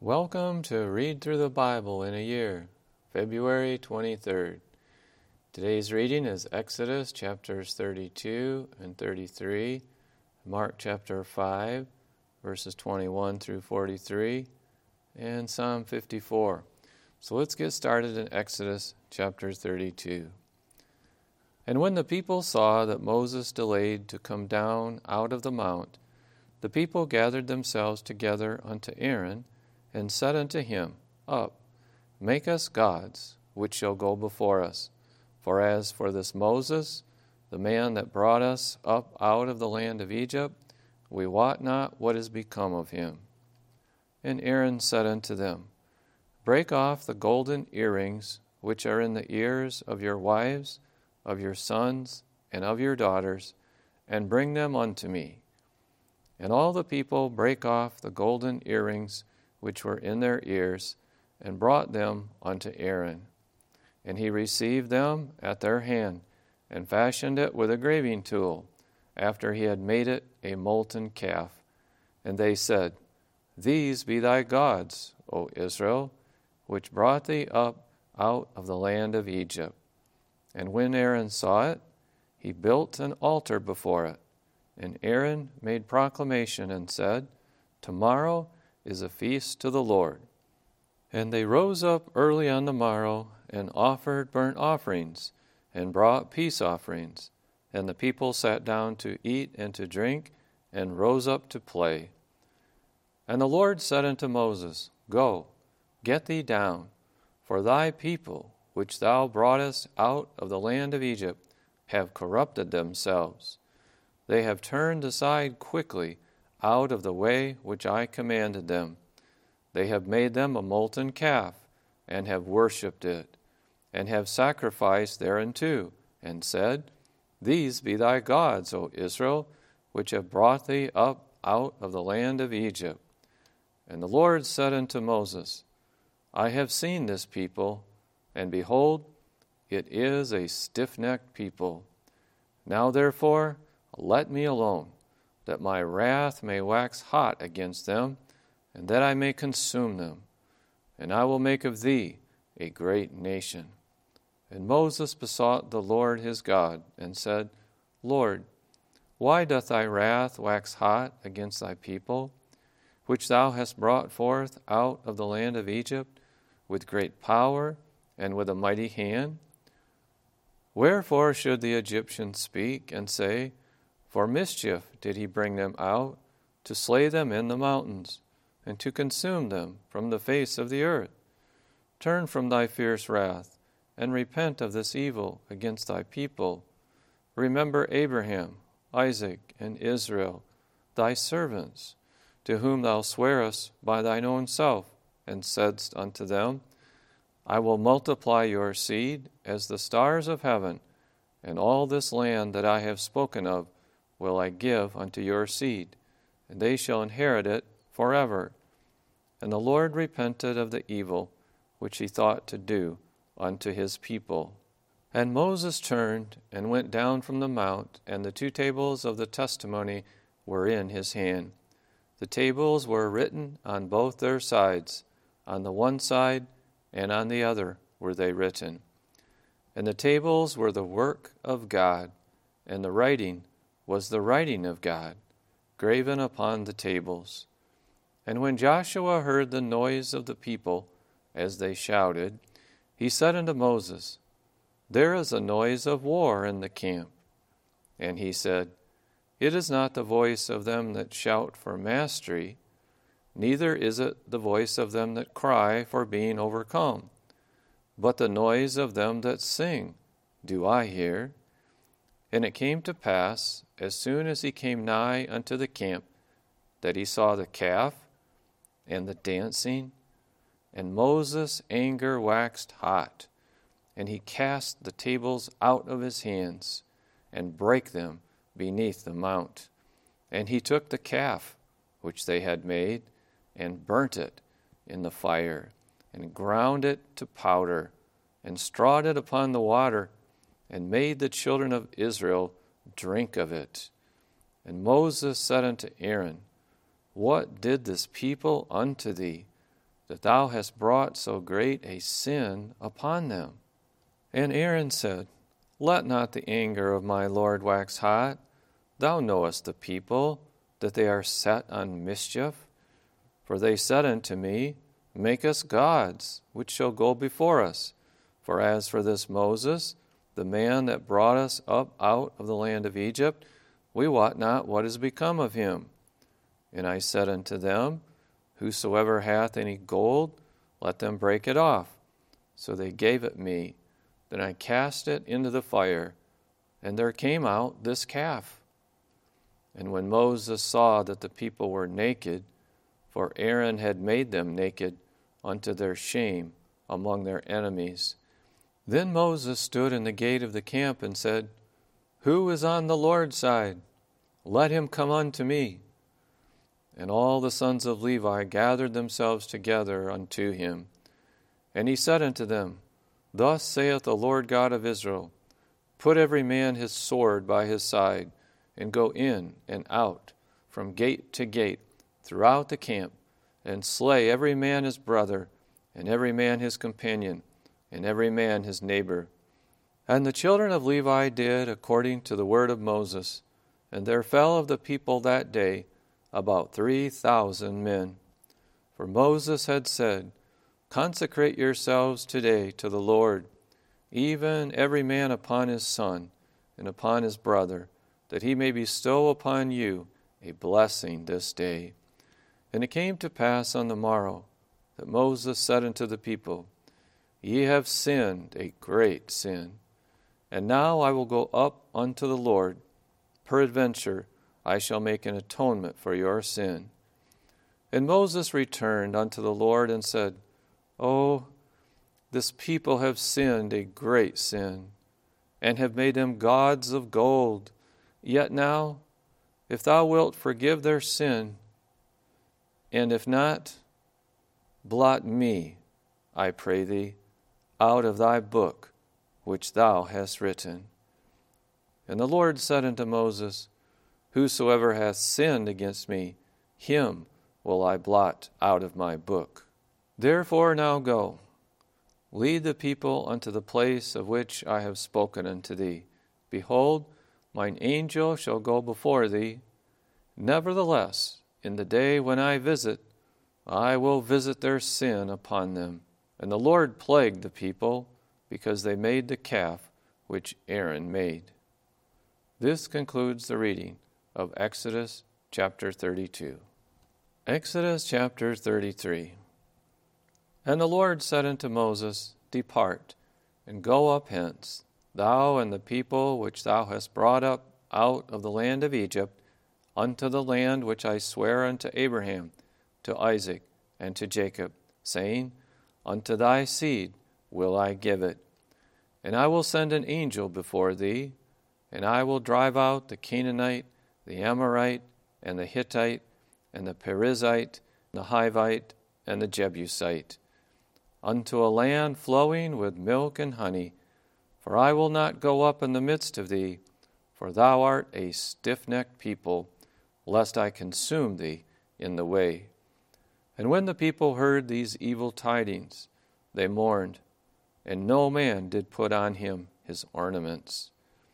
Welcome to Read Through the Bible in a Year, February 23rd. Today's reading is Exodus chapters 32 and 33, Mark chapter 5, verses 21 through 43, and Psalm 54. So let's get started in Exodus chapter 32. And when the people saw that Moses delayed to come down out of the mount, the people gathered themselves together unto Aaron, and said unto him, Up, make us gods, which shall go before us. For as for this Moses, the man that brought us up out of the land of Egypt, we wot not what is become of him. And Aaron said unto them, Break off the golden earrings which are in the ears of your wives, of your sons, and of your daughters, and bring them unto me. And all the people brake off the golden earrings which were in their ears, and brought them unto Aaron. And he received them at their hand, and fashioned it with a graving tool, after he had made it a molten calf. And they said, These be thy gods, O Israel, which brought thee up out of the land of Egypt. And when Aaron saw it, he built an altar before it. And Aaron made proclamation and said, Tomorrow is a feast to the Lord. And they rose up early on the morrow, and offered burnt offerings, and brought peace offerings. And the people sat down to eat and to drink, and rose up to play. And the Lord said unto Moses, Go, get thee down, for thy people, which thou broughtest out of the land of Egypt, have corrupted themselves. They have turned aside quickly out of the way which I commanded them. They have made them a molten calf, and have worshipped it, and have sacrificed thereunto, and said, These be thy gods, O Israel, which have brought thee up out of the land of Egypt. And the Lord said unto Moses, I have seen this people, and behold, it is a stiff-necked people. Now therefore let me alone, that my wrath may wax hot against them, and that I may consume them. And I will make of thee a great nation. And Moses besought the Lord his God, and said, Lord, why doth thy wrath wax hot against thy people, which thou hast brought forth out of the land of Egypt, with great power and with a mighty hand? Wherefore should the Egyptians speak, and say, For mischief did he bring them out, to slay them in the mountains, and to consume them from the face of the earth? Turn from thy fierce wrath, and repent of this evil against thy people. Remember Abraham, Isaac, and Israel, thy servants, to whom thou swarest by thine own self, and saidst unto them, I will multiply your seed as the stars of heaven, and all this land that I have spoken of will I give unto your seed, and they shall inherit it forever. And the Lord repented of the evil which he thought to do unto his people. And Moses turned and went down from the mount, and the 2 tables of the testimony were in his hand. The tables were written on both their sides, on the one side and on the other were they written. And the tables were the work of God, and the writing was the writing of God, graven upon the tables. And when Joshua heard the noise of the people as they shouted, he said unto Moses, There is a noise of war in the camp. And he said, It is not the voice of them that shout for mastery, neither is it the voice of them that cry for being overcome, but the noise of them that sing do I hear. And it came to pass, as soon as he came nigh unto the camp, that he saw the calf and the dancing, and Moses' anger waxed hot, and he cast the tables out of his hands, and brake them beneath the mount. And he took the calf which they had made, and burnt it in the fire, and ground it to powder, and strawed it upon the water, and made the children of Israel drink of it. And Moses said unto Aaron, What did this people unto thee? that thou hast brought so great a sin upon them? And Aaron said, Let not the anger of my Lord wax hot. Thou knowest the people, that they are set on mischief. For they said unto me, Make us gods, which shall go before us. For as for this Moses, the man that brought us up out of the land of Egypt, we wot not what is become of him. And I said unto them, Whosoever hath any gold, let them break it off. So they gave it me. Then I cast it into the fire, and there came out this calf. And when Moses saw that the people were naked, for Aaron had made them naked unto their shame among their enemies, then Moses stood in the gate of the camp and said, Who is on the Lord's side? Let him come unto me. And all the sons of Levi gathered themselves together unto him. And he said unto them, Thus saith the Lord God of Israel, Put every man his sword by his side, and go in and out from gate to gate throughout the camp, and slay every man his brother, and every man his companion, and every man his neighbor. And the children of Levi did according to the word of Moses, and there fell of the people that day about 3,000 men. For Moses had said, Consecrate yourselves today to the Lord, even every man upon his son and upon his brother, that he may bestow upon you a blessing this day. And it came to pass on the morrow that Moses said unto the people, Ye have sinned a great sin. And now I will go up unto the Lord. Peradventure I shall make an atonement for your sin. And Moses returned unto the Lord and said, Oh, this people have sinned a great sin, and have made them gods of gold. Yet now, if thou wilt forgive their sin, and if not, blot me, I pray thee, out of thy book which thou hast written. And the Lord said unto Moses, Whosoever hath sinned against me, him will I blot out of my book. Therefore now go, lead the people unto the place of which I have spoken unto thee. Behold, mine angel shall go before thee. Nevertheless, in the day when I visit, I will visit their sin upon them. And the Lord plagued the people, because they made the calf which Aaron made. This concludes the reading of Exodus chapter 32. Exodus chapter 33. And the Lord said unto Moses, Depart, and go up hence, thou and the people which thou hast brought up out of the land of Egypt, unto the land which I swear unto Abraham, to Isaac, and to Jacob, saying, Unto thy seed will I give it. And I will send an angel before thee, and I will drive out the Canaanite, the Amorite, and the Hittite, and the Perizzite, the Hivite, and the Jebusite, unto a land flowing with milk and honey. For I will not go up in the midst of thee, for thou art a stiff-necked people, lest I consume thee in the way. And when the people heard these evil tidings, they mourned, and no man did put on him his ornaments.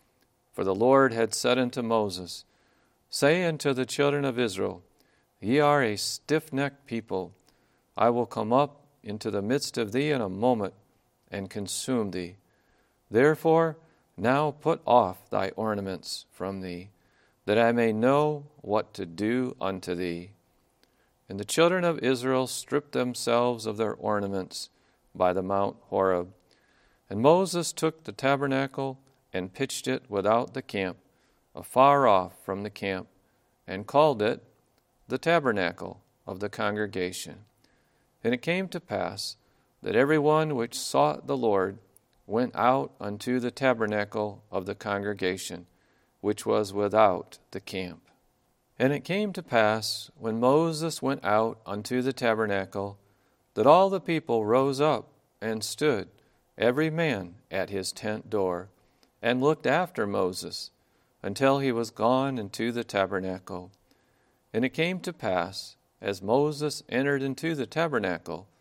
For the Lord had said unto Moses, Say unto the children of Israel, Ye are a stiff-necked people. I will come up into the midst of thee in a moment, and consume thee. Therefore now put off thy ornaments from thee, that I may know what to do unto thee. And the children of Israel stripped themselves of their ornaments by the Mount Horeb. And Moses took the tabernacle and pitched it without the camp, afar off from the camp, and called it the tabernacle of the congregation. And it came to pass that every one which sought the Lord went out unto the tabernacle of the congregation, which was without the camp. And it came to pass, when Moses went out unto the tabernacle, that all the people rose up and stood, every man at his tent door, and looked after Moses, until he was gone into the tabernacle. And it came to pass, as Moses entered into the tabernacle,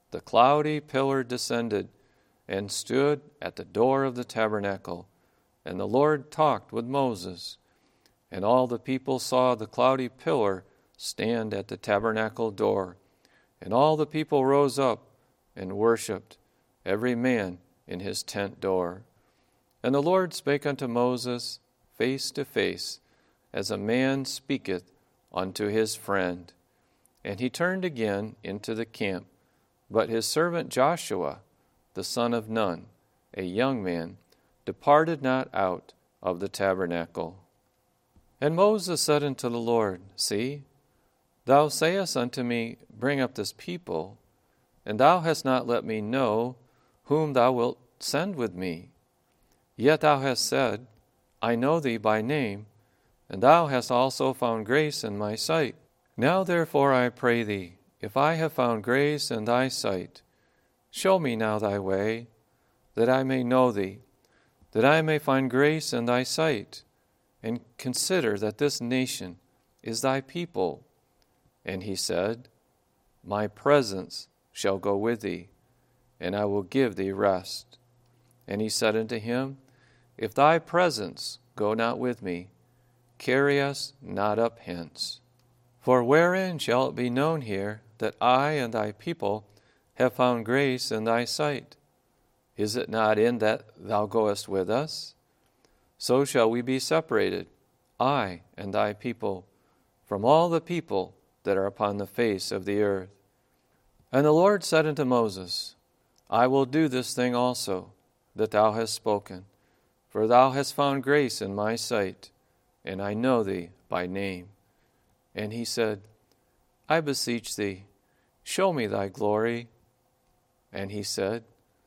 the cloudy pillar descended and stood at the door of the tabernacle, and the Lord talked with Moses. And all the people saw the cloudy pillar stand at the tabernacle door. And all the people rose up and worshipped, every man in his tent door. And the Lord spake unto Moses face to face, as a man speaketh unto his friend. And he turned again into the camp. But his servant Joshua, the son of Nun, a young man, departed not out of the tabernacle. And Moses said unto the Lord, See, thou sayest unto me, Bring up this people, and thou hast not let me know whom thou wilt send with me. Yet thou hast said, I know thee by name, and thou hast also found grace in my sight. Now therefore I pray thee, if I have found grace in thy sight, show me now thy way, that I may know thee, that I may find grace in thy sight, and consider that this nation is thy people. And he said, My presence shall go with thee, and I will give thee rest. And he said unto him, If thy presence go not with me, carry us not up hence. For wherein shall it be known here that I and thy people have found grace in thy sight? Is it not in that thou goest with us? So shall we be separated, I and thy people, from all the people that are upon the face of the earth. And the Lord said unto Moses, I will do this thing also, that thou hast spoken, for thou hast found grace in my sight, and I know thee by name. And he said, I beseech thee, show me thy glory. And he said,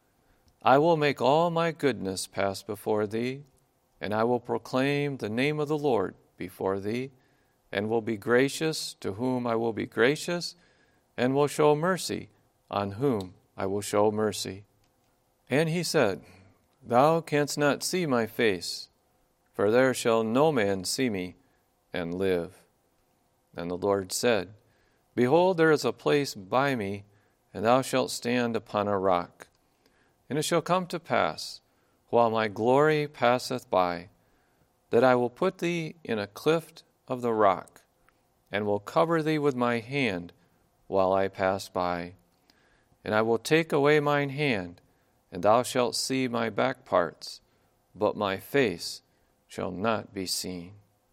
I will make all my goodness pass before thee, and I will proclaim the name of the Lord before thee, and will be gracious to whom I will be gracious, and will show mercy on whom I will show mercy. And he said, Thou canst not see my face, for there shall no man see me and live. And the Lord said, Behold, there is a place by me, and thou shalt stand upon a rock. And it shall come to pass, while my glory passeth by, that I will put thee in a cleft of the rock, and will cover thee with my hand while I pass by. And I will take away mine hand, and thou shalt see my back parts, but my face shall not be seen.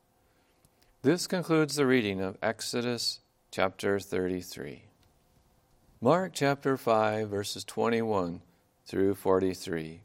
This concludes the reading of Exodus chapter 33. Mark chapter 5, verses 21 through 43.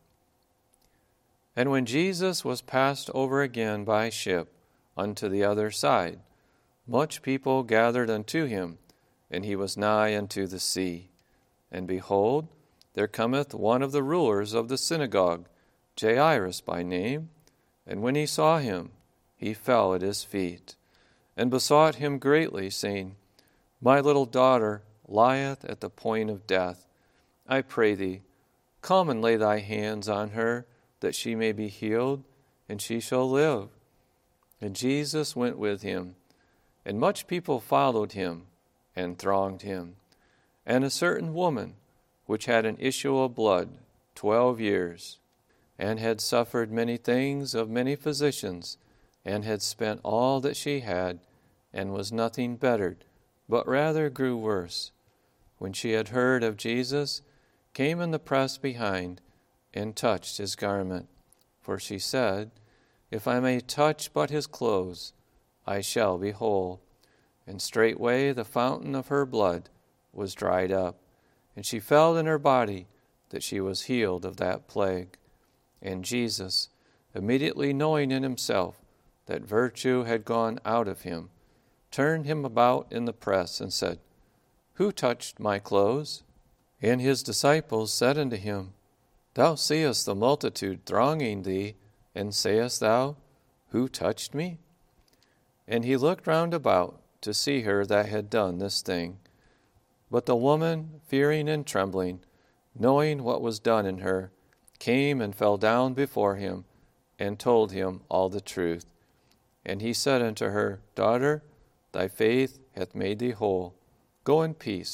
And when Jesus was passed over again by ship unto the other side, much people gathered unto him, and he was nigh unto the sea. And behold, there cometh one of the rulers of the synagogue, Jairus by name, and when he saw him, he fell at his feet, and besought him greatly, saying, My little daughter lieth at the point of death. I pray thee, come and lay thy hands on her, that she may be healed, and she shall live. And Jesus went with him, and much people followed him, and thronged him. And a certain woman, which had an issue of blood 12 years, and had suffered many things of many physicians, and had spent all that she had, and was nothing bettered, but rather grew worse, when she had heard of Jesus, came in the press behind, and touched his garment. For she said, If I may touch but his clothes, I shall be whole. And straightway the fountain of her blood was dried up, and she felt in her body that she was healed of that plague. And Jesus, immediately knowing in himself that virtue had gone out of him, turned him about in the press, and said, Who touched my clothes? And his disciples said unto him, Thou seest the multitude thronging thee, and sayest thou, Who touched me? And he looked round about to see her that had done this thing. But the woman, fearing and trembling, knowing what was done in her, came and fell down before him, and told him all the truth. And he said unto her, Daughter, thy faith hath made thee whole. Go in peace,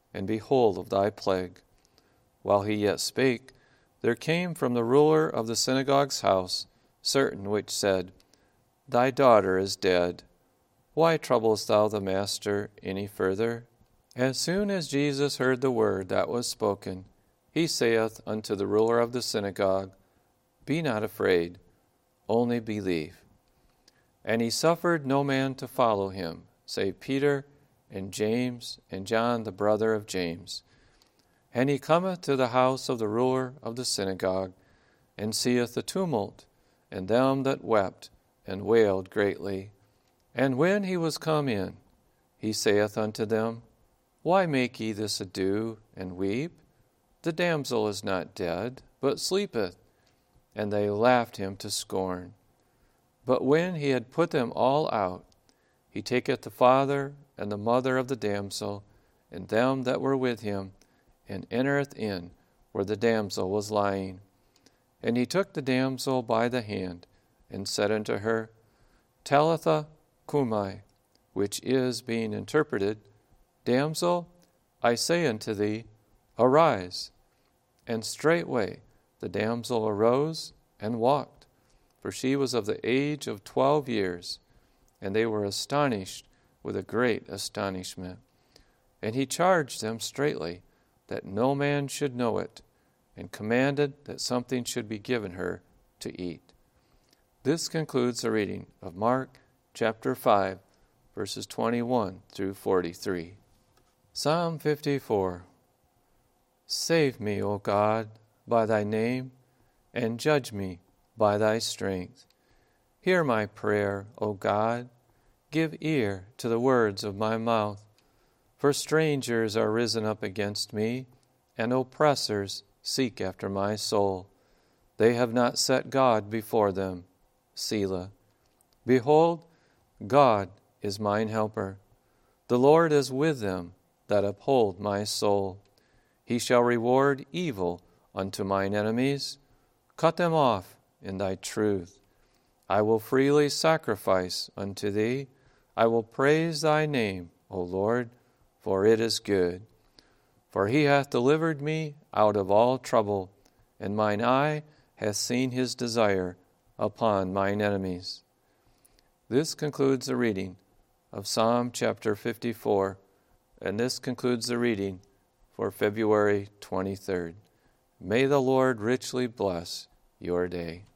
and behold of thy plague. While he yet spake, there came from the ruler of the synagogue's house certain which said, Thy daughter is dead. Why troublest thou the master any further? As soon as Jesus heard the word that was spoken, he saith unto the ruler of the synagogue, Be not afraid, only believe. And he suffered no man to follow him, save Peter and James and John the brother of James. And he cometh to the house of the ruler of the synagogue, and seeth the tumult, and them that wept and wailed greatly. And when he was come in, he saith unto them, Why make ye this ado, and weep? The damsel is not dead, but sleepeth. And they laughed him to scorn. But when he had put them all out, he taketh the father and the mother of the damsel, and them that were with him, and entereth in where the damsel was lying. And he took the damsel by the hand, and said unto her, Talitha cumi, which is, being interpreted, Damsel, I say unto thee, arise. And straightway the damsel arose and walked, for she was of the age of 12 years, and they were astonished with a great astonishment. And he charged them straitly that no man should know it, and commanded that something should be given her to eat. This concludes the reading of Mark chapter 5, verses 21 through 43. Psalm 54. Save me, O God, by thy name, and judge me by thy strength. Hear my prayer, O God. Give ear to the words of my mouth. For strangers are risen up against me, and oppressors seek after my soul. They have not set God before them. Selah. Behold, God is mine helper. The Lord is with them that uphold my soul. He shall reward evil unto mine enemies. Cut them off in thy truth. I will freely sacrifice unto thee. I will praise thy name, O Lord, for it is good. For he hath delivered me out of all trouble, and mine eye hath seen his desire upon mine enemies. This concludes the reading of Psalm chapter 54, and this concludes the reading for February 23rd. May the Lord richly bless your day.